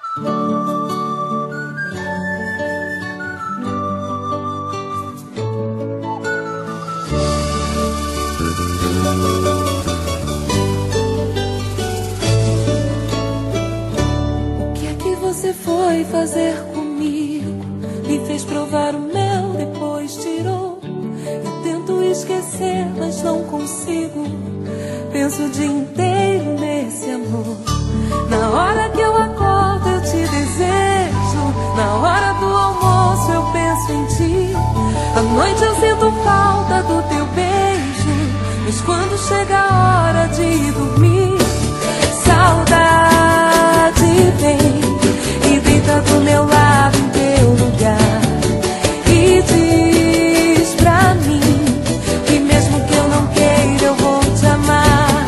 O que é que você foi fazer comigo? Me fez provar o mel, depois tirou. Eu tento esquecer, mas não consigo. Penso o dia inteiro nesse amor. Na hora que eu acordo eu te desejo. Na hora do almoço eu penso em ti. À noite eu sinto falta do teu beijo. Mas quando chega a hora de dormir, saudade vem e deita do meu lado em teu lugar. E diz pra mim que mesmo que eu não queira eu vou te amar.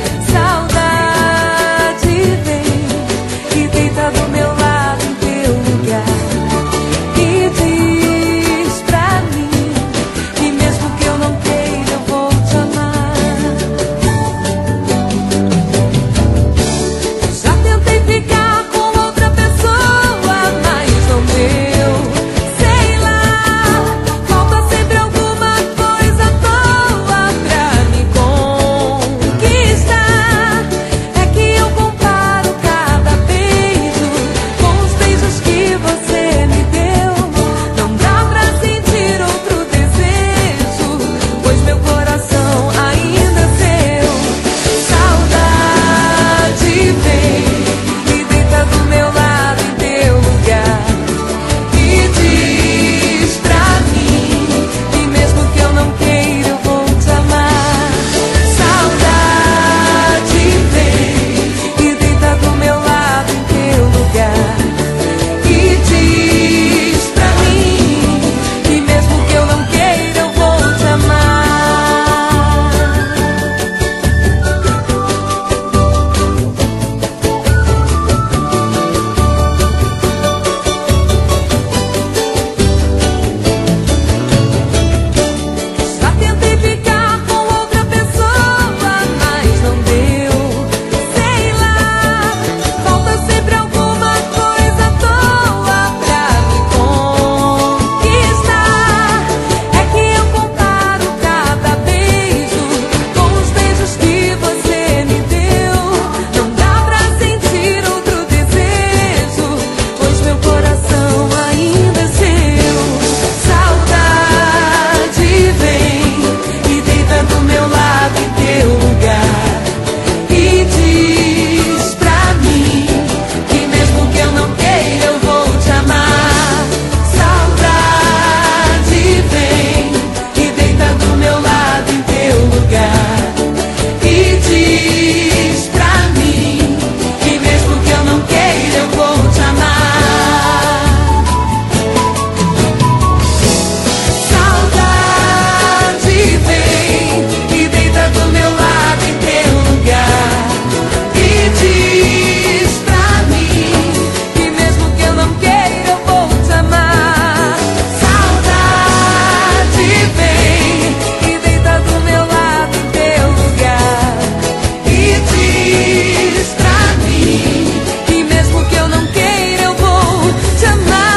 Saudade vem e deita do meu lado em teu lugar. E diz pra mim que mesmo que eu não queira eu vou te amar. Já tentei ficar com outra pessoa, mas não deu. Sei lá, falta sempre alguma coisa à toa pra me conquistar. É que eu comparo cada beijo com os beijos que você me deu. Não dá pra sentir outro desejo, pois meu coração ainda é seu. Saudade vem e deita do meu lado em teu lugar. E diz pra mim que mesmo que eu não queira eu vou te amar. Saudade vem e deita do meu lado em teu lugar. E diz pra mim que mesmo que eu não queira eu vou te amar. Já tentei ficar com outra pessoa, mas não deu. Sei lá, falta sempre alguma coisa à toa pra me conquistar. É que eu comparo cada beijo com os beijos que você me deu. Não dá pra sentir outro desejo, pois meu coração ainda é seu. Saudade vem e deita do meu lado em teu lugar. E diz pra mim que mesmo que eu não queira eu vou te amar. Saudade vem e deita do meu lado em teu lugar. E diz pra mim que mesmo que eu não queira eu vou te amar. Saudade vem e deita do meu lado em teu lugar. E diz pra mim que mesmo que eu não queira eu vou te amar. Saudade vem e deita do meu lado em teu lugar. E diz pra mim que mesmo que eu não queira eu vou te amar.